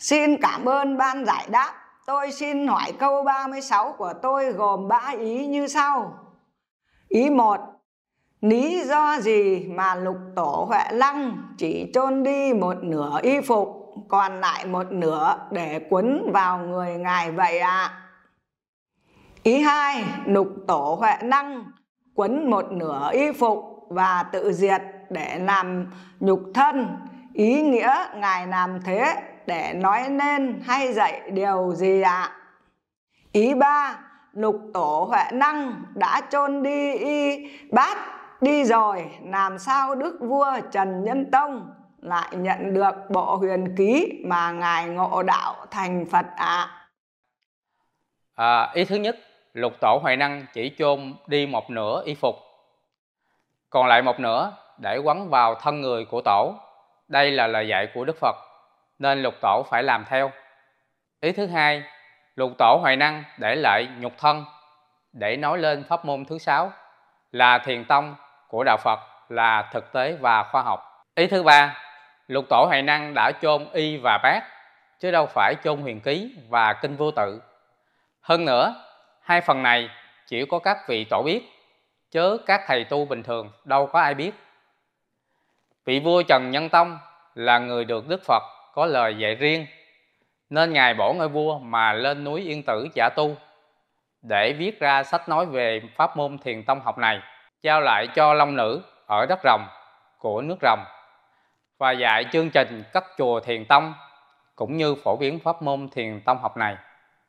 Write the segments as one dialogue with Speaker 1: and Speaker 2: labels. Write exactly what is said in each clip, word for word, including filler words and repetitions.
Speaker 1: Xin cảm ơn ban giải đáp. Tôi xin hỏi câu ba mươi sáu của tôi gồm ba ý như sau. Ý một, lý do gì mà Lục Tổ Huệ Năng chỉ chôn đi một nửa y phục, còn lại một nửa để quấn vào người ngài vậy ạ? À? Ý hai, Lục Tổ Huệ Năng quấn một nửa y phục và tự diệt để làm nhục thân. Ý nghĩa ngài làm thế để nói nên hay dạy điều gì ạ? À? Ý ba, Lục Tổ Huệ Năng đã chôn đi y bát đi rồi, làm sao đức vua Trần Nhân Tông lại nhận được bộ huyền ký mà ngài ngộ đạo thành Phật ạ? À?
Speaker 2: À, ý thứ nhất, Lục Tổ Huệ Năng chỉ chôn đi một nửa y phục, còn lại một nửa để quấn vào thân người của Tổ. Đây là lời dạy của Đức Phật, nên Lục Tổ phải làm theo. Ý thứ hai, Lục Tổ Huệ Năng để lại nhục thân để nói lên pháp môn thứ sáu là thiền tông của Đạo Phật, là thực tế và khoa học. Ý thứ ba, Lục Tổ Huệ Năng đã chôn y và bát, chứ đâu phải chôn huyền ký và kinh vô tự. Hơn nữa, hai phần này chỉ có các vị tổ biết, chớ các thầy tu bình thường đâu có ai biết. Vị vua Trần Nhân Tông là người được Đức Phật có lời dạy riêng, nên ngài bỏ ngôi vua mà lên núi Yên Tử giả tu để viết ra sách nói về pháp môn thiền tông học này, trao lại cho long nữ ở đất Rồng của nước Rồng, và dạy chương trình cất chùa thiền tông cũng như phổ biến pháp môn thiền tông học này.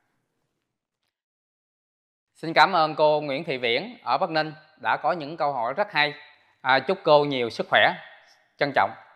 Speaker 2: Xin cảm ơn cô Nguyễn Thị Viễn ở Bắc Ninh đã có những câu hỏi rất hay. À, chúc cô nhiều sức khỏe. Trân trọng.